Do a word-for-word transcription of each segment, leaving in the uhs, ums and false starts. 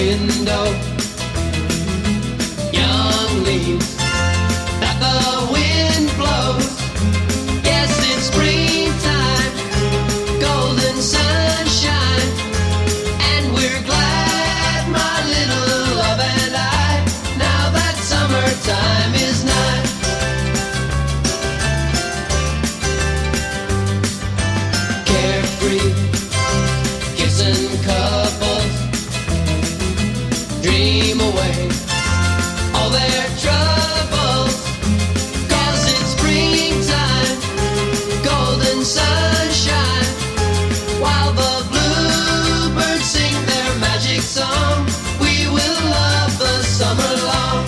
window. Young leaves that the wind blows. Yes, it's springtime, golden sunshine, and we're glad, my little love and I, now that summertime is nigh. Carefree, kissing couples, dream away all their troubles. 'Cause it's springtime, golden sunshine, while the bluebirds sing their magic song. We will love the summer long.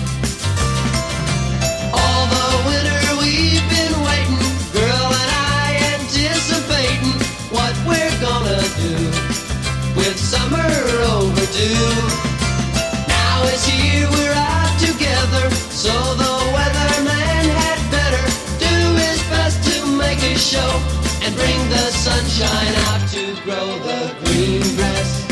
All the winter we've been waiting, girl and I anticipating what we're gonna do with summer overdue. Now it's here, we're out together, so the weatherman had better do his best to make a show and bring the sunshine out to grow the green grass.